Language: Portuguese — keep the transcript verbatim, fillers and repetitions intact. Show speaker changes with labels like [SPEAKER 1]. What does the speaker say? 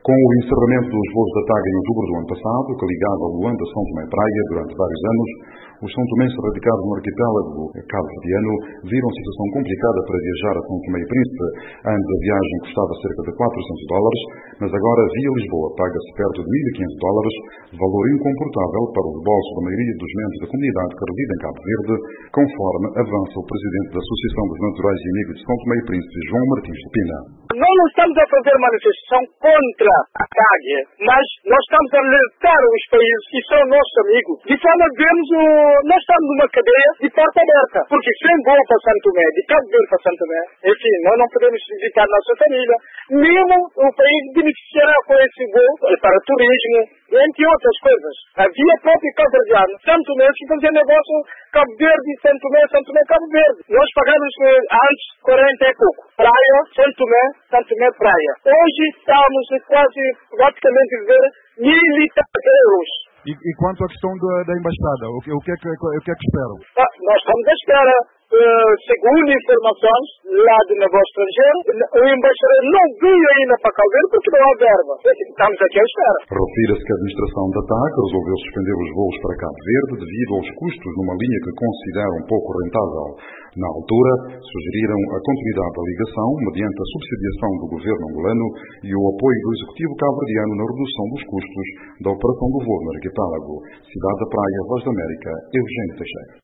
[SPEAKER 1] Com o encerramento dos voos da TAG em outubro do ano passado, que ligava Luanda-São Tomé Praia durante vários anos, os são-tomenses radicados no arquipélago cabo-verdiano viram situação complicada para viajar a São Tomé e Príncipe. Antes a viagem custava cerca de quatrocentos dólares, mas agora via Lisboa paga-se perto de mil e quinhentos dólares, valor incomportável para os bolsos da maioria dos membros da comunidade que reside em Cabo Verde, conforme avança o presidente da Associação dos Naturais e Amigos de São Tomé e Príncipe, João Martins de Pina.
[SPEAKER 2] Nós não estamos a fazer manifestação contra a TAG, mas nós estamos a alertar os países que são nossos amigos, de forma que vemos o... nós estamos numa cadeia de porta aberta, porque sem voo para São Tomé, de Cabo Verde para São Tomé, enfim, nós não podemos visitar a nossa família, mesmo o país beneficiará com esse voo para turismo, entre outras coisas. Havia próprio cabo-verdiano, São Tomé, que fazia negócio Cabo Verde, São Tomé, São Tomé, Cabo Verde. Nós pagamos antes quarenta e pouco. Praia, São Tomé, São Tomé, praia. Hoje estamos quase, praticamente, ver mil e tantos euros.
[SPEAKER 3] E, e quanto à questão da, da embaixada, o que, o, que é que, o que é que esperam?
[SPEAKER 2] Ah, nós estamos à espera. Uh, segundo informações lá do negócio estrangeiro, o embaixador não veio ainda para Cabo Verde porque não há verba. Estamos aqui à espera.
[SPEAKER 1] Refira-se que a administração da TAG resolveu suspender os voos para Cabo Verde devido aos custos numa linha que consideram pouco rentável. Na altura, sugeriram a continuidade da ligação mediante a subsidiação do governo angolano e o apoio do executivo cabo-verdiano na redução dos custos da operação do voo no arquipélago. Cidade da Praia, Voz da América, Eugênio Teixeira.